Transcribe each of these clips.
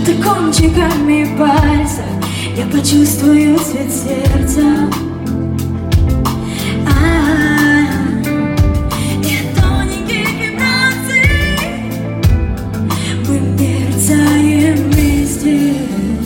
Ты кончиками пальцев я почувствую цвет сердца. И тоненьких вибраций мы мерцаем вместе.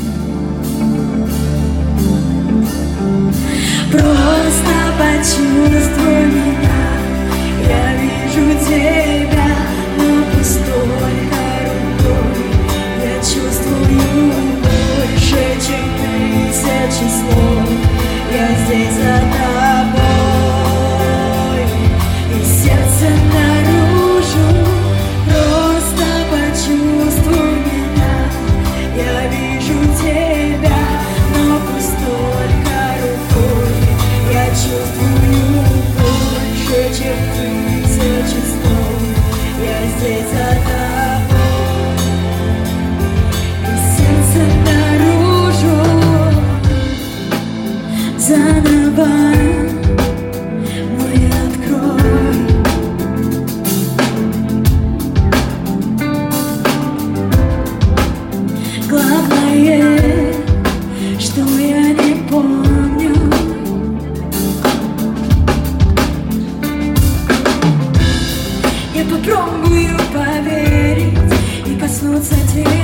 Просто почувствуй меня, я вижу тебя, но пустой рукой. Я чувствую больше, чем тысячи слов. Я здесь за тобой, и сердце наружу. Просто почувствуй меня, я вижу тебя, но пусть только рукой. Я чувствую больше, чем тысячи слов. Я здесь за тобой, и сердце наружу. Заново мой открой. Главное, что я не помню. Я попробую поверить и коснуться тебя.